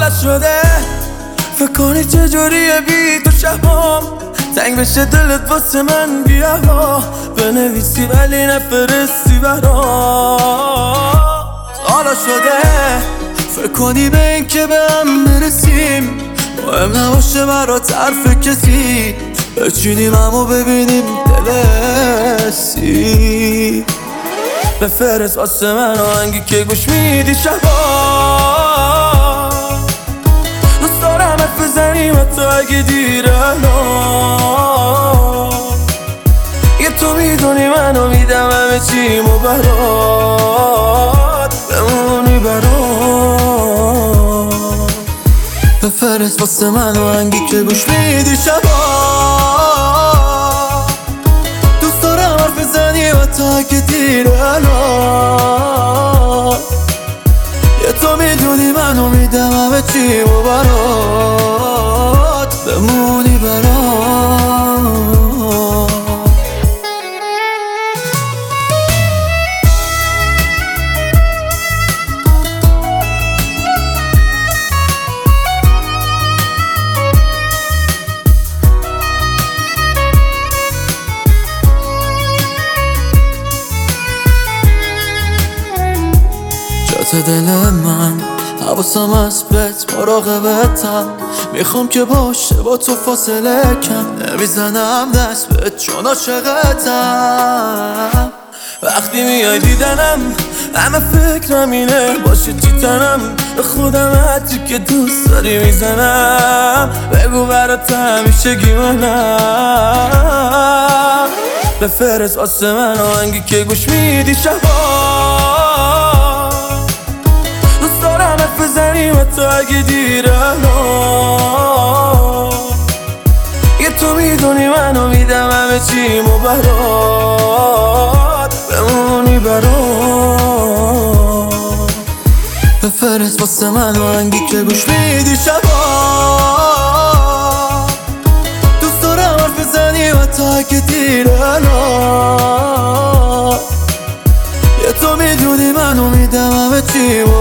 سالت شده فکر کنی چجوریه بی تو شبام تنگ بشه دلت واسه من بیا بنویسی ولی نفرستی برام سالا شده فکر کنی به این که به هم برسیم مهم نباشه برات حرف کسی بچینیم همو ببینیم دلسی بفرست واسه من آهنگی که گوش میدی شبا دوست دارم حرف بزنیم حتی اگه دیره یه تو میدونی منو میدم همه چیمو برات بمونی برات بفرست واسه من آهنگی که گوش میدی شبا دوست دارم حرف بزنیم حتی اگه دیره یه تو میدونی منو میدم همه چیمو برات بمونی برات جات دل من حواسم از بهت مراقبتم میخوام که باشه با تو فاصله کم نمیزنم دست بهت چون عاشقتم وقتی میای دیدنم همه فکرم اینه باشه چی تنم به خودم حتی که دوست داری میزنم بگو برات همیشه گیمانم بفرست واسه من آهنگی که گوش میدی شبا بزنیم حتی اگه دیره یه تو میدونی منو میدم همه چیمو برات بمونی برات بفرست واسه من آهنگی که گوش میدی شبا دوست دارم حرف بزنیم حتی اگه دیره یه تو میدونی منو میدم همه چیمو